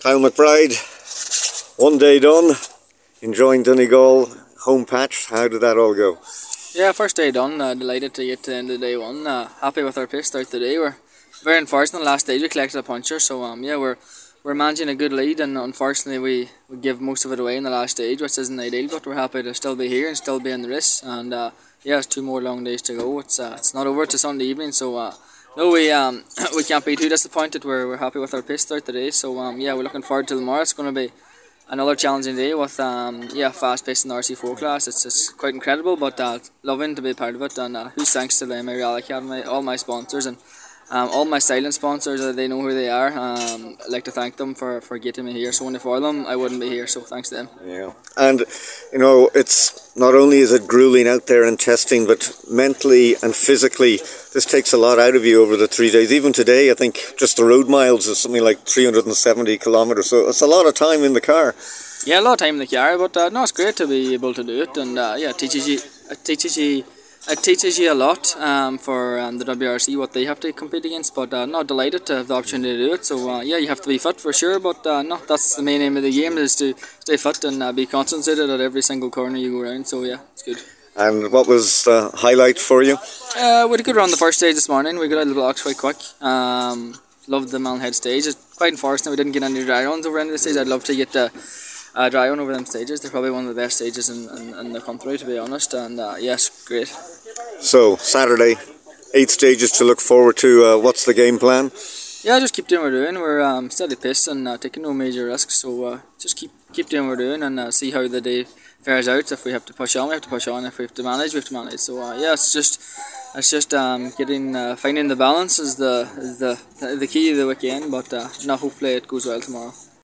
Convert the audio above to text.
Kyle McBride, one day done, enjoying Donegal home patch. How did that all go? Yeah, first day done. Delighted to get to the end of day one. Happy with our pace throughout the day. We're very unfortunate. The last stage we collected a puncher, so we're managing a good lead, and unfortunately we give most of it away in the last stage, which isn't ideal. But we're happy to still be here and still be in the race. And it's 2 more long days to go. It's not over to Sunday evening, so no, we can't be too disappointed. We're happy with our pace throughout the day. So we're looking forward to tomorrow. It's going to be another challenging day with fast pace in the RC4 class. It's just quite incredible, but loving to be part of it. And huge thanks to the Emery Rally Academy, all my sponsors, and all my silent sponsors. They know who they are. I'd like to thank them for getting me here. So without them, I wouldn't be here. So thanks to them. Yeah, and it's not only is it grueling out there and testing, but mentally and physically, this takes a lot out of you over the 3 days. Even today, I think just the road miles is something like 370 kilometres. So it's a lot of time in the car. Yeah, a lot of time in the car, but it's great to be able to do it, and it teaches you a lot for the WRC, what they have to compete against. But not delighted to have the opportunity to do it. So you have to be fit for sure. But that's the main aim of the game, is to stay fit and be concentrated at every single corner you go around. So it's good. And what was the highlight for you? We had a good run the first stage this morning. We got out of the blocks quite quick. Loved the Malin Head stage. It's quite unfortunate we didn't get any dry runs over any of the stage. I'd love to get the dry run over them stages. They're probably one of the best stages in the country, to be honest. And yes, great. So Saturday, 8 stages to look forward to. What's the game plan? Yeah, just keep doing what we're doing. We're steady pace and taking no major risks. So just keep doing what we're doing and see how the day fares out. If we have to push on, we have to push on. If we have to manage, we have to manage. So it's just getting finding the balance is the key of the weekend. But hopefully it goes well tomorrow.